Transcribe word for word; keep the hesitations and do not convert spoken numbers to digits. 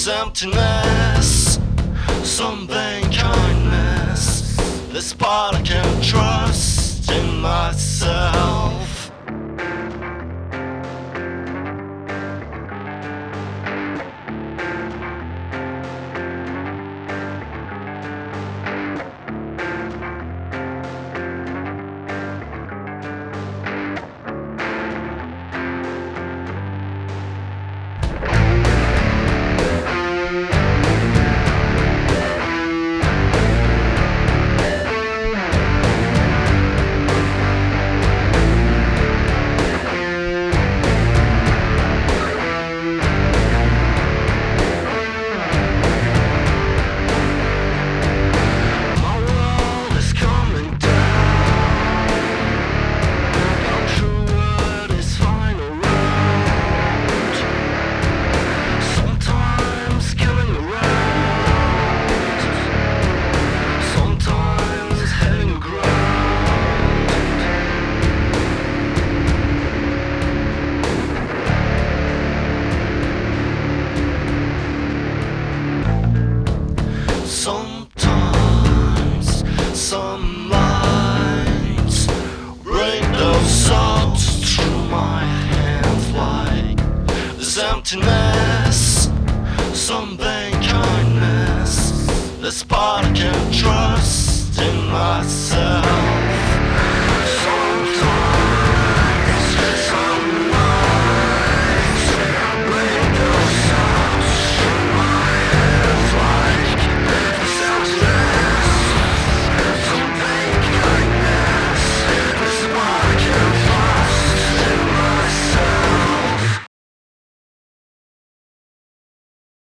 This emptiness, some vain kindness, this part I can't trust in myself. Sometimes some lines rain those thoughts through my hands like this emptiness, some vain kindness, this part I can't trust in